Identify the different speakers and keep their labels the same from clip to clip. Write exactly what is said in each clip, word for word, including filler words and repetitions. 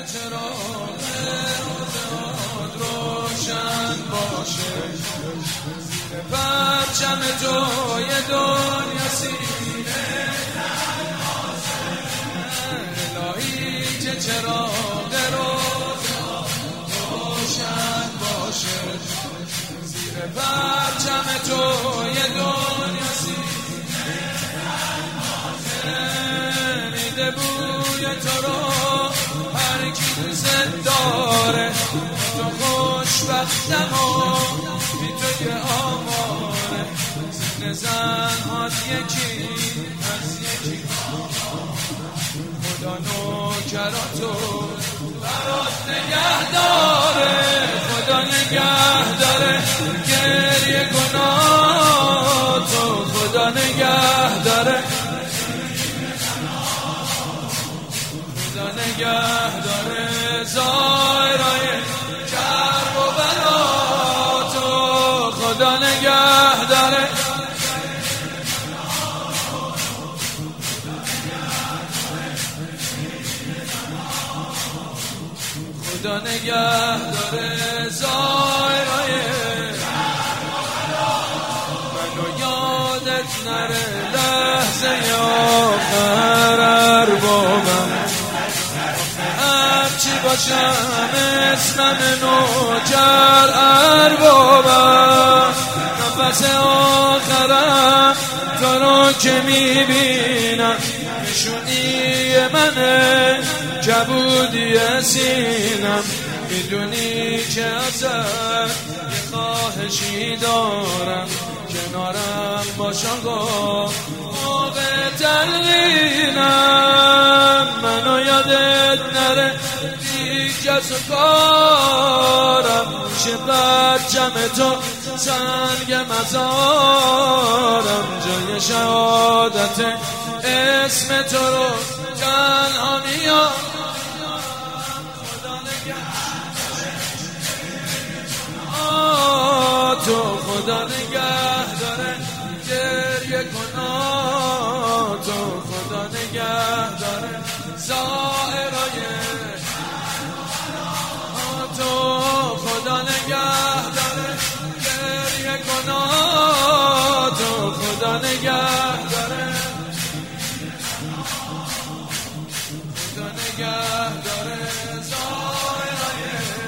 Speaker 1: چراغ روزهات روشن باشه، زیر پرچم تو یه دنیا سینه الهی که چراغ روزهات روشن باشه، زیر پرچم تو یه دنیا سینه میده بوی تو رو هر کی دوست داره، تو خوشبختم و بی تو یه آماره، زن زنهات یکی از یکی، خدا نوکراتو برات نگه داره، خدا نگه داره گریه گناهاتو، خدا نگه داره، خدا نگه داره زائرای کرب و بلاتو، خدا نگه داره، خدا نگه داره زائرای منو یادت نره لحظه آخر اربابم، هرچی باشم اسمم نوکر اربابم، نفس آخرم تو رو که میبینم نشونی منه کبودی سینم، میدونی که ازت یه خواهشی دارم، کنارم باش آقا موقع تلقینم، منو یادت نره دیگه از کارم، میشه برچم تو سنگ مزارم، جای شهادت اسم تو رو تنها میام، خدا نگه تو، خدا نگه داره گریه کنا تو، خدا نگه داره زائرای تو، خدا نگه داره گریه کنا تو، خدا نگه داره، خدا نگه داره زائرای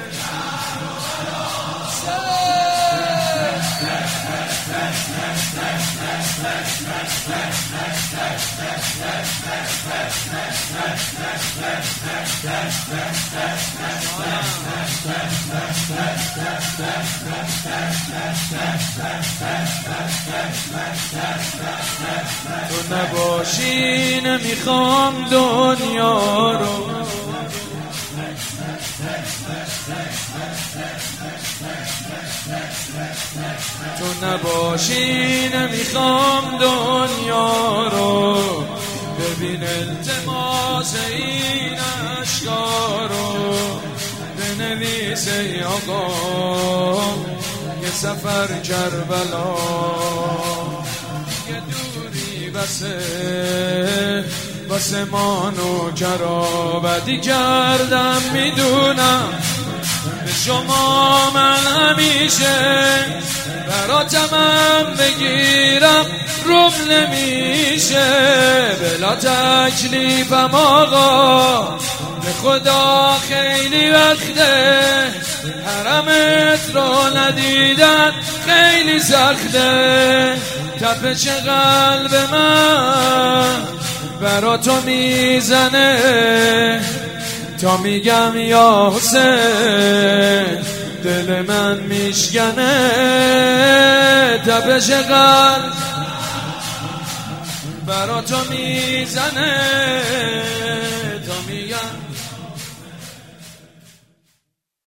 Speaker 1: تو نباشی نمیخوام دنیا رو، تو نباشی نمیخوام دنیا رو، ببین التماس این اشکا رو بنویس ای آقا، یه سفر کربلا یه دوری بسه واسه ما نوکرا، بدی کردم میدونم به شما من همیشه براتمم بگیرم روم نمیشه، بلا تکلیفم آقا به خدا خیلی وقته، حرمت رو ندیدن خیلی سخته، تپش قلب من برا تو میزنه، تا میگم یا حسین دل من میشکنه، تپش قلب برا تو میزنه، تا میگم